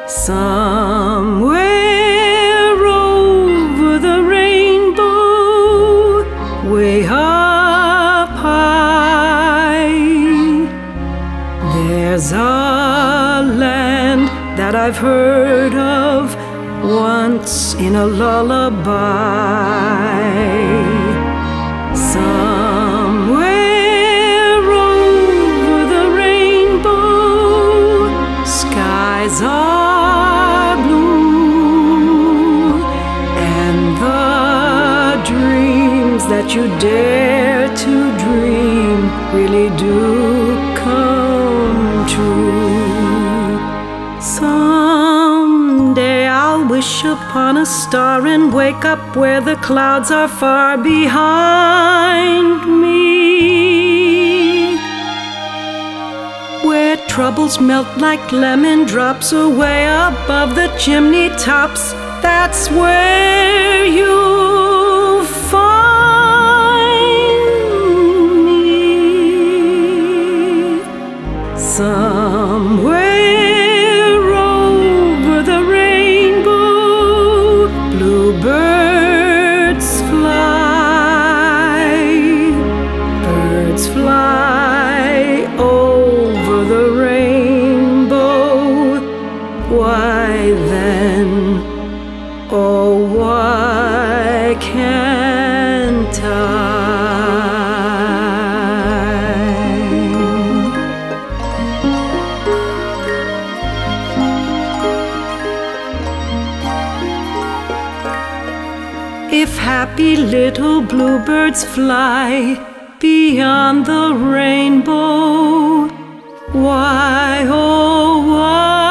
Somewhere over the rainbow, way up high, there's a land that I've heard of once in a lullaby. Somewhere over the rainbow, skies are blue, and the dreams that you dare to dream really do come true. Someday I'll wish upon a star and wake up where the clouds are far behind me, where troubles melt like lemon drops away above the chimney tops. That's where you'll find me. Somewhere over the rainbow, bluebirds fly, birds fly over the rainbow. Why then, oh, why can't I? If happy little bluebirds fly beyond the rainbow, why, oh, why